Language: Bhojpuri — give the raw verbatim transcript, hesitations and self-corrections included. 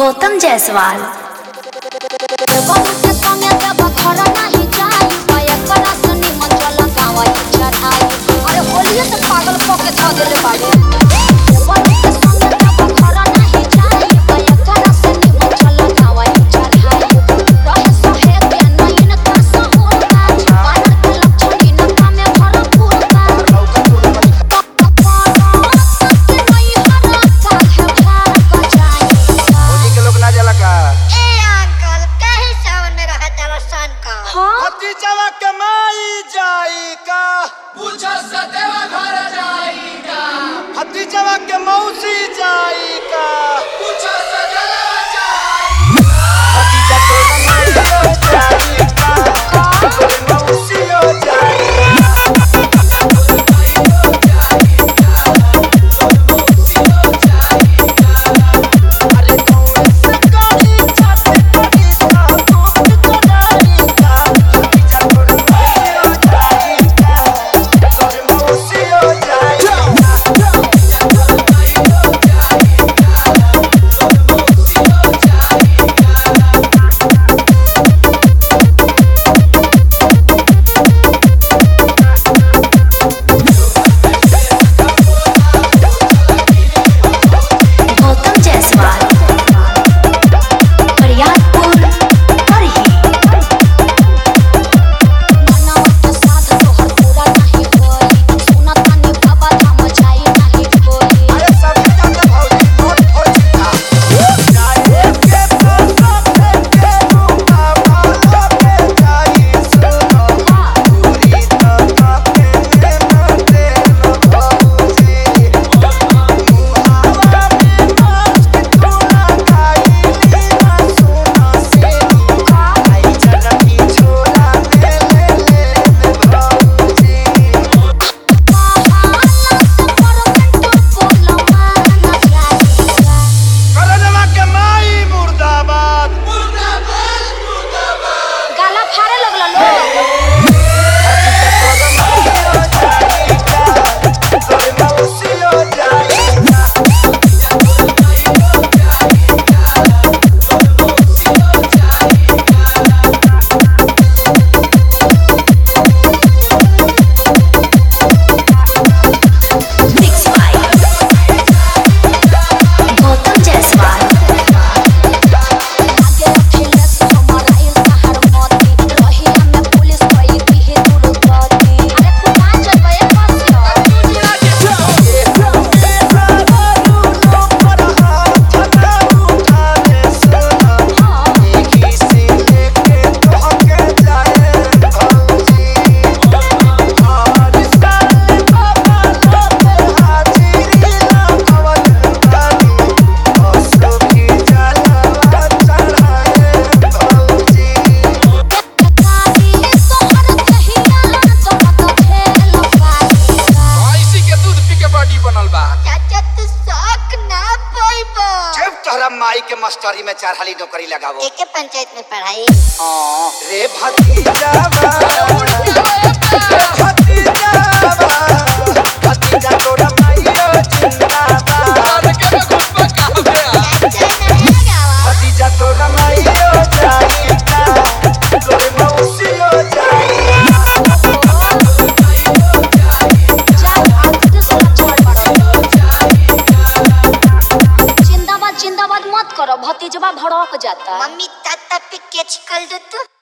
गौतम जायसवाल। अरे होलिये तो पागल पके ध देले बाड़े। भतीजवा के माई जाई का पूछो सतेवा घर जाई का भतीजवा के मौसी जाई का पूछो सजलवा जाई भतीजा के माई जाई का मौसी जाई माई के मास्टरी में चार हाली नौकरी लगावो एके पंचायत में पढ़ाई हां रे भतीजावा भतीजावा भतीजा तोरा माईयो जिंदाबाद के खुशबा कहबे भतीजा तोरा माईयो जाई का तोरे मौसियो जाई जिंदाबाद जिंदाबाद मत करो, भतीजवा भड़क जाता। मम्मी ताता पे कैच कर दो तो